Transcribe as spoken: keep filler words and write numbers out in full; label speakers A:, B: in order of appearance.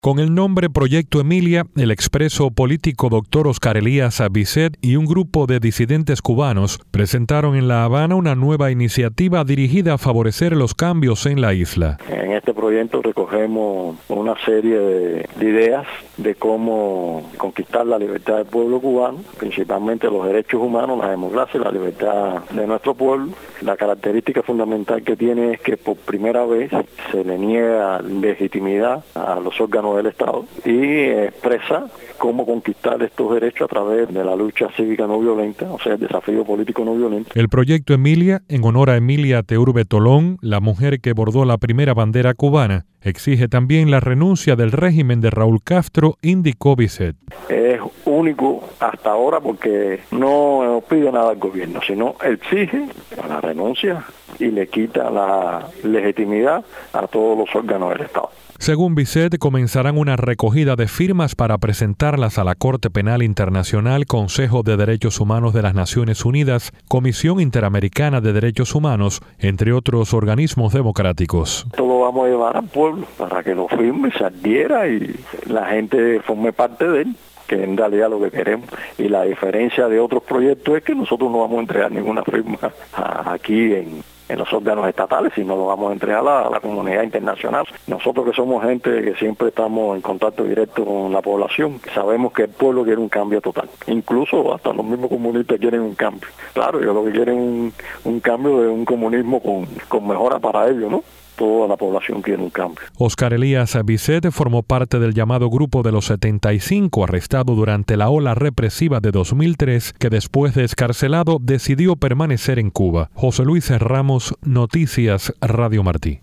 A: Con el nombre Proyecto Emilia, el expreso político doctor Oscar Elías Bisset y un grupo de disidentes cubanos presentaron en La Habana una nueva iniciativa dirigida a favorecer los cambios en la isla.
B: En este proyecto recogemos una serie de, de ideas de cómo conquistar la libertad del pueblo cubano, principalmente los derechos humanos, la democracia y la libertad de nuestro pueblo. La característica fundamental que tiene es que por primera vez se le niega legitimidad a los órganos del Estado y expresa cómo conquistar estos derechos a través de la lucha cívica no violenta, o sea, el desafío político no violento.
A: El Proyecto Emilia, en honor a Emilia Teurbe Tolón, la mujer que bordó la primera bandera cubana, exige también la renuncia del régimen de Raúl Castro, indicó Bisset.
B: Es único hasta ahora porque no pide nada al gobierno, sino exige la renuncia y le quita la legitimidad a todos los órganos del Estado.
A: Según Bisset, comenzarán una recogida de firmas para presentarlas a la Corte Penal Internacional, Consejo de Derechos Humanos de las Naciones Unidas, Comisión Interamericana de Derechos Humanos, entre otros organismos democráticos.
B: Esto lo vamos a llevar al pueblo para que lo firme, se adhiera y la gente forme parte de él, que en realidad lo que queremos. Y la diferencia de otros proyectos es que nosotros no vamos a entregar ninguna firma aquí en... en los órganos estatales, sino lo vamos a entregar a la comunidad internacional. Nosotros que somos gente que siempre estamos en contacto directo con la población, sabemos que el pueblo quiere un cambio total. Incluso hasta los mismos comunistas quieren un cambio. Claro, ellos lo que quieren es un, un cambio de un comunismo con, con mejora para ellos, ¿no? Toda la población quiere un cambio.
A: Oscar Elías Bisset formó parte del llamado Grupo de los setenta y cinco, arrestado durante la ola represiva de dos mil tres, que después de excarcelado decidió permanecer en Cuba. José Luis Ramos, Noticias Radio Martí.